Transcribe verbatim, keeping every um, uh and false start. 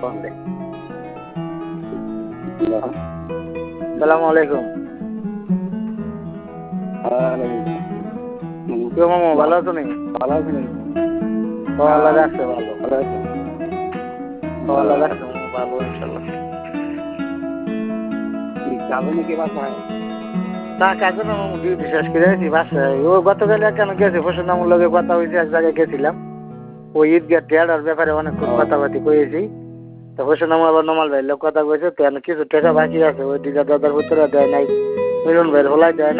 Phone দে। সালাম আলাইকুম। কেউ মামু ভালো আছো নি? ভালো আছেন? আল্লাহ রাখছে ভালো। ভালো আছেন? আল্লাহ রাখছে ভালো ইনশাল্লাহ। যাবে নাকি বাসায়? তা কাজে না মামু ডিউটি শেষ করে আছি বাসায়। ও গতকাল কেন গেছে ফসল নামুর লগে কথা হয়েছে, এক জায়গায় গেছিলাম। ওই ঈদগাহ টেয়ার ব্যাপারে অনেকক্ষণ কথাবার্তি কয়েছি। তো ফসল নামু আবার নমাল ভাইয়ের লোক কথা কয়েছে, তো কিছু টাকা বাকি আছে ওই দিকে দাদার ভিতরে দেয় নাই, মিলন ভাইয়ের হলাই দেয় না।